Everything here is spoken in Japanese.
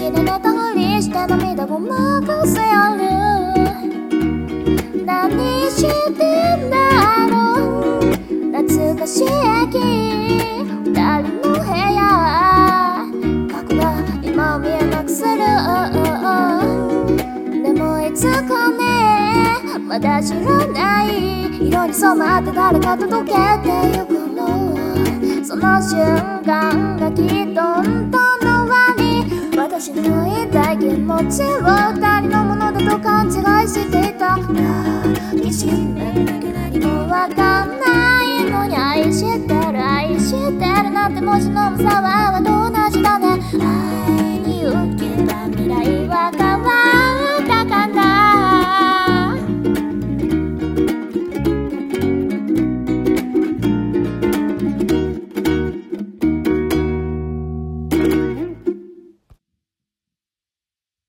で寝たふりして涙ごまかせある。何してんだろう懐かしい二人の部屋過去が今見えなくする。でもいつかねまだ知らない色に染まって誰か届けてゆくの。その瞬間がきっと本当の輪に私の言いたい気持ちを二人のものだと勘違いしていた。抱きしめるだけ何もわかんないのに愛してる愛してるなんて文字の無さは